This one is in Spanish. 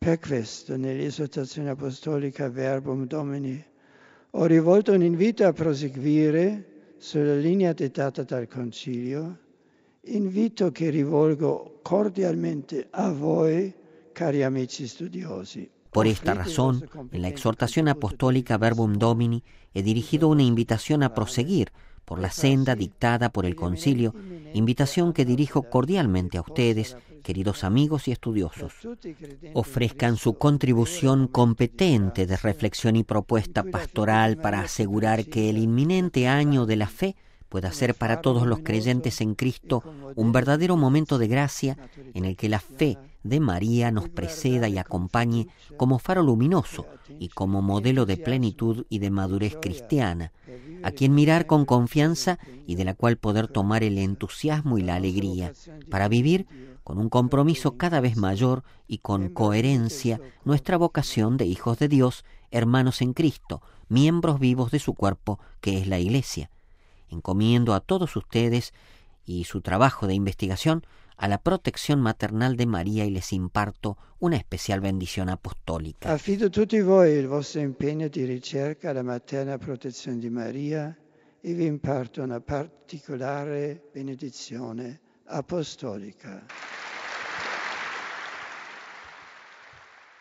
Per questo, nell'esortazione apostolica Verbum Domini, ho rivolto un invito a proseguire sulla linea dettata dal Concilio, invito che rivolgo cordialmente a voi, cari amici studiosi. Por esta razón, en la exhortación apostólica Verbum Domini he dirigido una invitación a proseguir por la senda dictada por el Concilio, invitación que dirijo cordialmente a ustedes, queridos amigos y estudiosos. Ofrezcan su contribución competente de reflexión y propuesta pastoral para asegurar que el inminente año de la fe pueda ser para todos los creyentes en Cristo un verdadero momento de gracia en el que la fe de María nos preceda y acompañe como faro luminoso y como modelo de plenitud y de madurez cristiana, a quien mirar con confianza y de la cual poder tomar el entusiasmo y la alegría, para vivir con un compromiso cada vez mayor y con coherencia nuestra vocación de hijos de Dios, hermanos en Cristo, miembros vivos de su cuerpo, que es la Iglesia. Encomiendo a todos ustedes y su trabajo de investigación a la protección maternal de María y les imparto una especial bendición apostólica. Affido a tutti voi il vostro impegno di ricerca alla materna protezione di Maria e vi imparto una particolare benedizione apostolica.